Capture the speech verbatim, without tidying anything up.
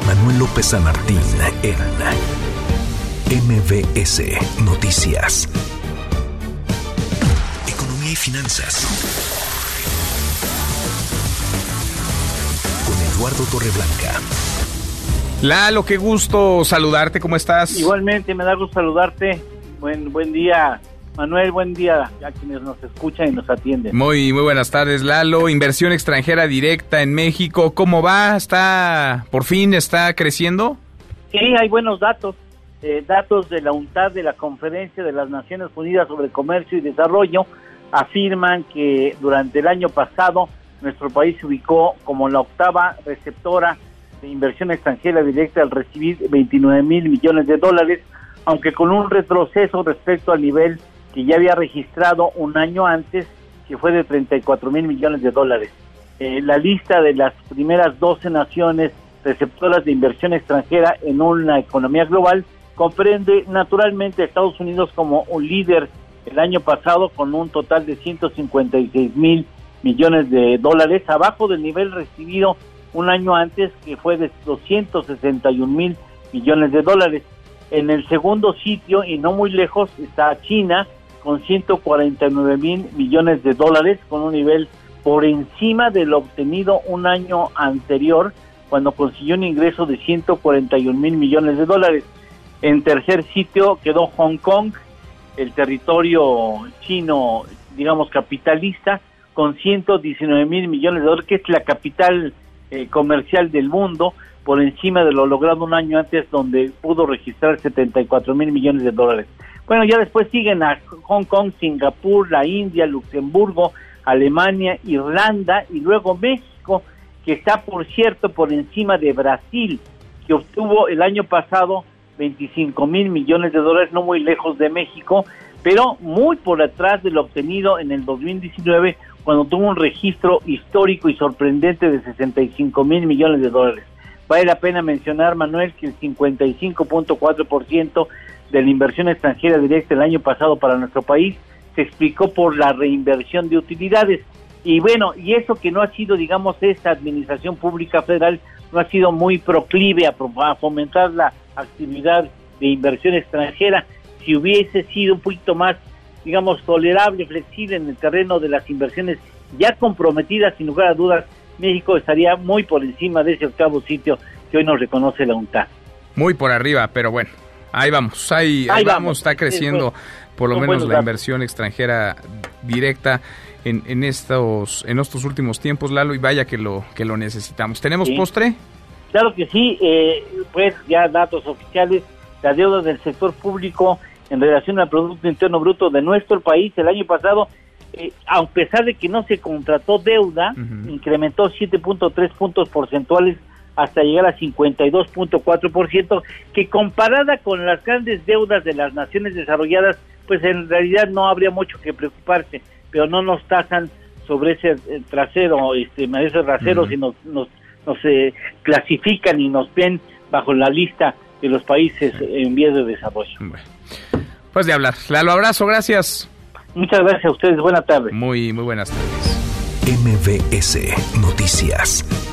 Manuel López San Martín en M V S Noticias. Economía y finanzas. Con Eduardo Torreblanca. Lalo, qué gusto saludarte, ¿cómo estás? Igualmente, me da gusto saludarte. Buen, buen día, Manuel, buen día a quienes nos escuchan y nos atienden. Muy, muy buenas tardes, Lalo. Inversión extranjera directa en México, ¿cómo va? ¿Está, por fin, está creciendo? Sí, hay buenos datos. Eh, datos de la UNTAD, de la Conferencia de las Naciones Unidas sobre Comercio y Desarrollo, afirman que durante el año pasado nuestro país se ubicó como la octava receptora de inversión extranjera directa al recibir veintinueve mil millones de dólares, aunque con un retroceso respecto al nivel que ya había registrado un año antes, que fue de treinta y cuatro mil millones de dólares. Eh, la lista de las primeras doce naciones receptoras de inversión extranjera en una economía global comprende naturalmente a Estados Unidos como un líder el año pasado con un total de ciento cincuenta y seis mil millones de dólares, abajo del nivel recibido un año antes, que fue de doscientos sesenta y un mil millones de dólares. En el segundo sitio, y no muy lejos, está China, con ciento cuarenta y nueve mil millones de dólares, con un nivel por encima de lo obtenido un año anterior, cuando consiguió un ingreso de ciento cuarenta y un mil millones de dólares. En tercer sitio quedó Hong Kong, el territorio chino, digamos, capitalista, con ciento diecinueve mil millones de dólares, que es la capital eh, comercial del mundo, por encima de lo logrado un año antes, donde pudo registrar setenta y cuatro mil millones de dólares. Bueno, ya después siguen a Hong Kong, Singapur, la India, Luxemburgo, Alemania, Irlanda y luego México, que está, por cierto, por encima de Brasil, que obtuvo el año pasado veinticinco mil millones de dólares, no muy lejos de México, pero muy por atrás de lo obtenido en el dos mil diecinueve, cuando tuvo un registro histórico y sorprendente de sesenta y cinco mil millones de dólares. Vale la pena mencionar, Manuel, que el cincuenta y cinco punto cuatro por ciento de la inversión extranjera directa el año pasado para nuestro país se explicó por la reinversión de utilidades. Y bueno, y eso que no ha sido, digamos, esta administración pública federal no ha sido muy proclive a, a fomentar la actividad de inversión extranjera. Si hubiese sido un poquito más, digamos, tolerable, flexible en el terreno de las inversiones ya comprometidas, sin lugar a dudas, México estaría muy por encima de ese octavo sitio que hoy nos reconoce la UNTAD. Muy por arriba, pero bueno, ahí vamos, ahí, ahí, ahí vamos, vamos, está creciendo sí, bueno, por lo menos la datos. Inversión extranjera directa en, en estos en estos últimos tiempos, Lalo, y vaya que lo que lo necesitamos. ¿Tenemos sí. postre? Claro que sí, eh, pues ya datos oficiales, la deuda del sector público en relación al Producto Interno Bruto de nuestro país el año pasado, eh, a pesar de que no se contrató deuda, uh-huh. incrementó siete punto tres puntos porcentuales hasta llegar a cincuenta y dos punto cuatro por ciento, que comparada con las grandes deudas de las naciones desarrolladas, pues en realidad no habría mucho que preocuparse, pero no nos tasan sobre ese eh, trasero, este, ese rasero, uh-huh. sino nos, nos eh, clasifican y nos ven bajo la lista de los países en vías de desarrollo. Bueno, pues de hablar. Lalo, abrazo, gracias. Muchas gracias a ustedes, buenas tardes. Muy, muy buenas tardes. M V S Noticias.